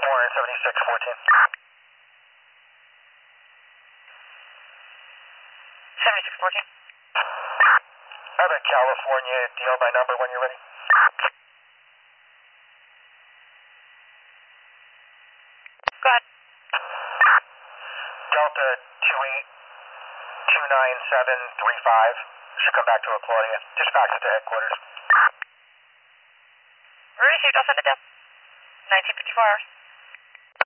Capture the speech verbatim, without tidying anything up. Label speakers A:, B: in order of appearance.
A: seventy-six fourteen. seventy-six fourteen. I have a California D L by number when you're ready.
B: Go ahead.
A: Delta two eight two nine seven three five. Should come back to LaClaudia. Just fax it to headquarters.
B: Received, I'll send it down. nineteen fifty-four hours.